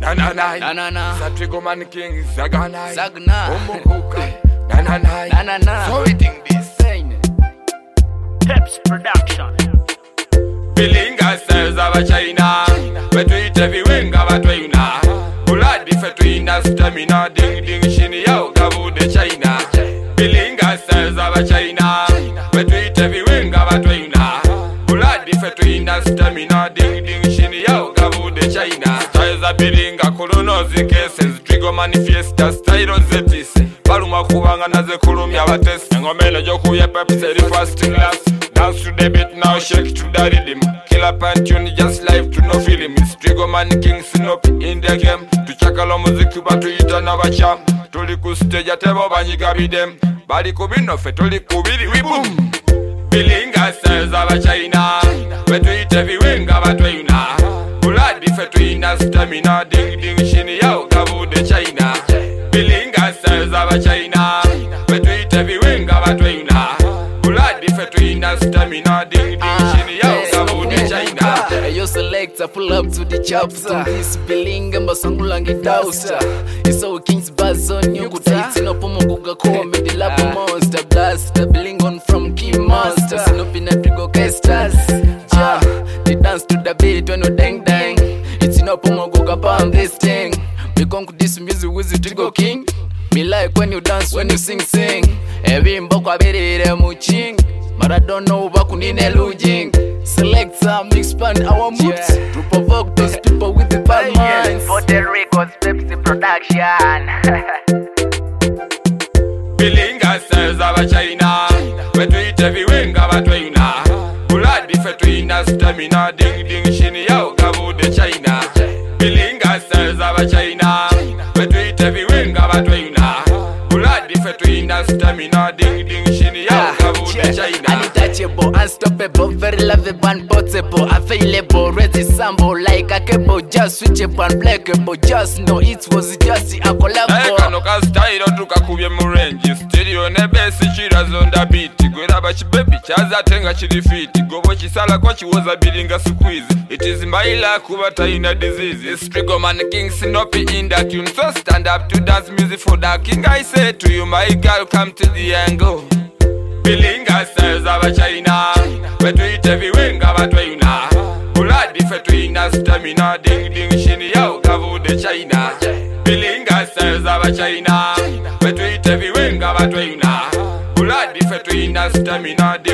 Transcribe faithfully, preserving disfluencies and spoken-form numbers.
Na na na na na na. Satrigo Man King Zagana Zagna. Omukuka. Na na na Na na na. So we think this. Peps Production. Bilinga styles of a China. But we eat everywhere ngaba twina. Buladi fetwina stamina ding ding shini yao gabu de China. Bilinga styles of a China. But we eat everywhere ngaba twina. Buladi fetwina stamina ding ding shini yao gabu de China. Styles of bilinga kolonozi cases. Trigo manifesta style on zetise. Baluma kubanga na ze kulumi abatesi. Ngomene joku ye pepsi the first class. Dance to the beat now, shake to the rhythm. Kill up and tune, just live to no film. It's Trigo Man King Sinop in the game. To chakala muziki but to eat another cham. Tuli ku stage at ebo banyiga bidem. Bali kubino fe tuli kubili we boom. Bilinga styles of a China. We to eat everywhere ngaba twina. Buladi fe twina stamina ding ding shini yao gabu de China. Bilinga styles of a China. We to eat everywhere ngaba twina. Buladi fe twina stamina ding ding shini yao gabu de China. Yo selector pull up to the chapter. This bilinga mbasangulangi dausa. Iso Kings buzz on you could take no pomo guga call me the lap monster blaster bilingon from King Monster. Sinopina Trigo Casters. Ah, they dance to the beat when you dang dang. It's no pomo guga pound this thing. We conquer this music with the Trigo King. Me like when you dance, when you sing, sing. Every mbokwa berere muching. But I don't know bakunine lujing. Selector, mix band our moves yeah. To provoke those people with the bad minds. For the records, Pepsi Production. Bilinga styles of a China. We to eat everywhere ngaba twina. Buladi fe twina stamina ding ding shini yao gabu de China. Bilinga styles of a China. We to eat everywhere ngaba twina. Buladi fe twina stamina ding ding shini yao gabu de China. Untouchable, unstoppable, very lovable and portable. Available, ready sample like a cable. Just switchable and blackable. Just know it was just a collabo. Hey, kano ka style tukakubye mu range. Stereo ne bass chirazo on the beat. Gwera bachi baby chaza tenga chiri fit. Gobo chisala kwa chiwoza bilinga squeeze. It is my luck kuba taina disease. It's Trigo Man King Sinopi in that tune. So stand up to dance music for the king. I say to you, my girl, come to the angle. Bilinga styles of a China. We to eat everywhere ngaba twina. Buladi fe twina stamina ding ding shini yao gabu de China. Bilinga styles of a China. We to eat everywhere ngaba twina. Buladi fe twina stamina